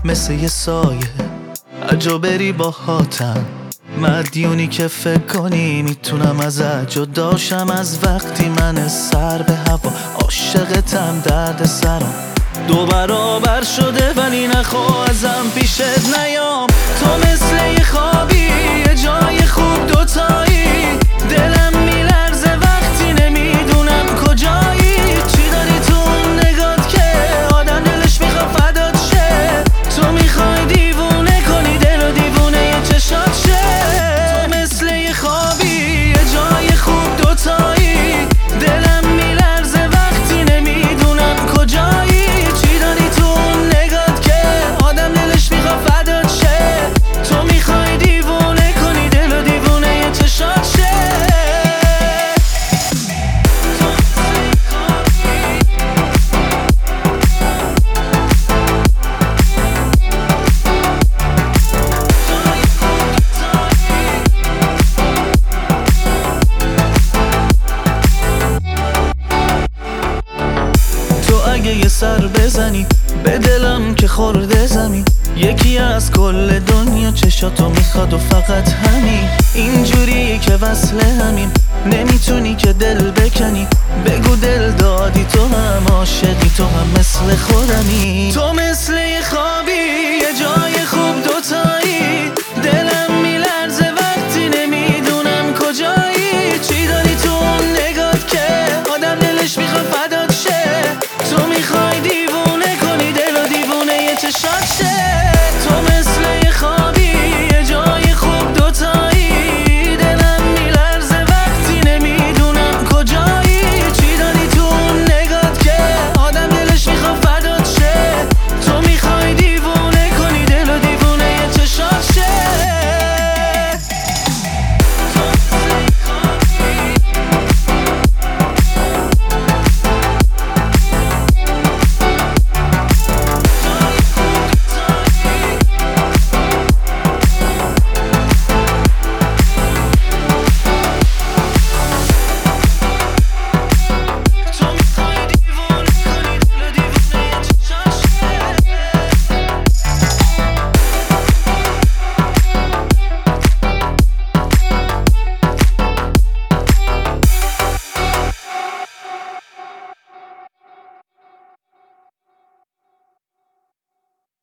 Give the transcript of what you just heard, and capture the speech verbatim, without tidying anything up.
مثل یه سایه اجا بری با هاتم، مدیونی که فکر کنی میتونم ازت جداشم. از وقتی من سر به هوا عاشقتم، درد سرم دو برابر شده ولی نخواه ازم پیشت نیام. تو مثل یه خوابی یه جای خوب دوتایی، دلم میلرزه وقتی نمیدونم کجایی. چی داری تو اون نگات که آدم دلش میخواد فدات شه؟ تو میخوای دیوونه کنی دل و دیوونه یه چشات شه. تو مثل یه خوابی یه جای خوب دوتایی، دلم میلرزه وقتی نمیدونم کجایی. چی داری تو اون نگات که آدم دلش میخواد فدات شه؟ تو میخوای دیوونه کنی دل و دیوونه یه چشات شه. اگه یه سر بزنی به دلم که خورده زمین، یکی از کل دنیا چشاتو میخواد و فقط همین. اینجوری که وصل همین نمیتونی که دل بکنی، بگو دل دادی تو هم عاشقی، تو هم مثل خودمی. تو مثل